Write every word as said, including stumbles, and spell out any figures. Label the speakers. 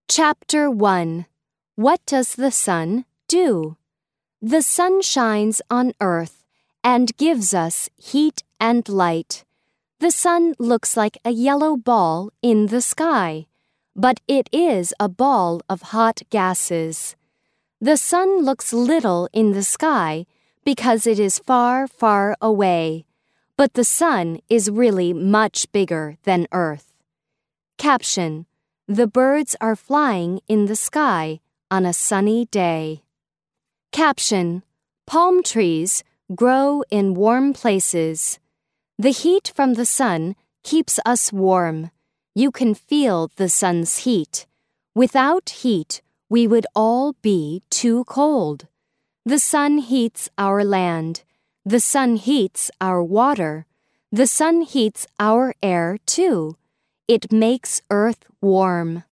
Speaker 1: Chapter one. What does the sun do? The sun shines on earth and gives us heat and light. The sun looks like a yellow ball in the sky, but it is a ball of hot gases. The sun looks little in the sky because it is far, far away, but the sun is really much bigger than Earth. Caption: The birds are flying in the sky on a sunny day. Caption: Palm trees grow in warm places. The heat from the sun keeps us warm. You can feel the sun's heat. Without heat, we would all be too cold. The sun heats our land. The sun heats our water. The sun heats our air too. It makes Earth warm.